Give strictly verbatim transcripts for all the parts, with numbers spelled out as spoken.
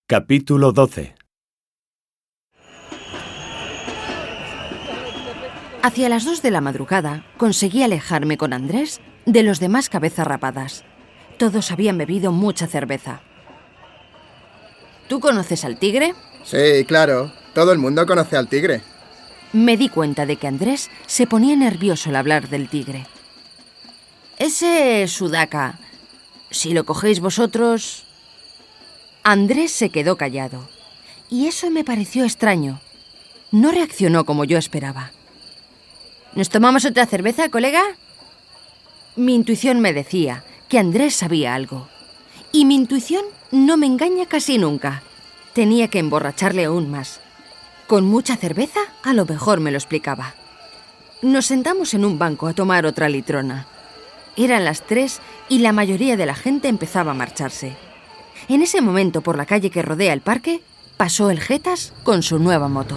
Capítulo doce. Hacia las dos de la madrugada conseguí alejarme con Andrés de los demás cabezas rapadas. Todos habían bebido mucha cerveza. ¿Tú conoces al tigre? Sí, claro. Todo el mundo conoce al tigre. Me di cuenta de que Andrés se ponía nervioso al hablar del tigre. Ese sudaca, si lo cogéis vosotros... Andrés se quedó callado. Y eso me pareció extraño. No reaccionó como yo esperaba. ¿Nos tomamos otra cerveza, colega? Mi intuición me decía que Andrés sabía algo. Y mi intuición no me engaña casi nunca. Tenía que emborracharle aún más. Con mucha cerveza, a lo mejor me lo explicaba. Nos sentamos en un banco a tomar otra litrona. Eran las tres y la mayoría de la gente empezaba a marcharse. En ese momento, por la calle que rodea el parque, pasó el Jetas con su nueva moto.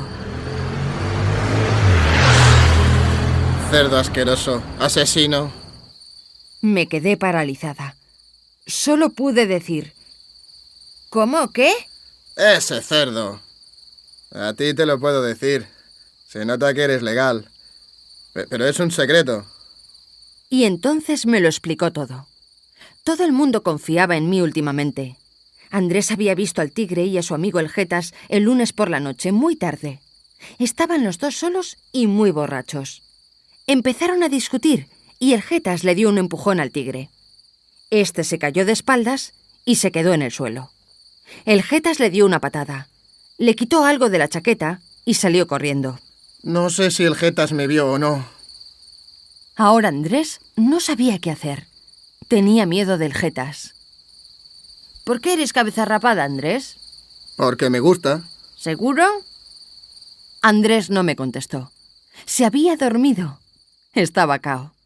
Cerdo asqueroso, asesino. Me quedé paralizada. Solo pude decir... ¿Cómo? ¿Qué? Ese cerdo. A ti te lo puedo decir. Se nota que eres legal. Pe- Pero es un secreto. Y entonces me lo explicó todo. Todo el mundo confiaba en mí últimamente. Andrés había visto al tigre y a su amigo el Jetas el lunes por la noche, muy tarde. Estaban los dos solos y muy borrachos. Empezaron a discutir y el Jetas le dio un empujón al tigre. Este se cayó de espaldas y se quedó en el suelo. El Jetas le dio una patada, le quitó algo de la chaqueta y salió corriendo. No sé si el Jetas me vio o no. Ahora Andrés no sabía qué hacer. Tenía miedo del Jetas. ¿Por qué eres cabeza rapada, Andrés? Porque me gusta. ¿Seguro? Andrés no me contestó. Se había dormido. Estaba cao.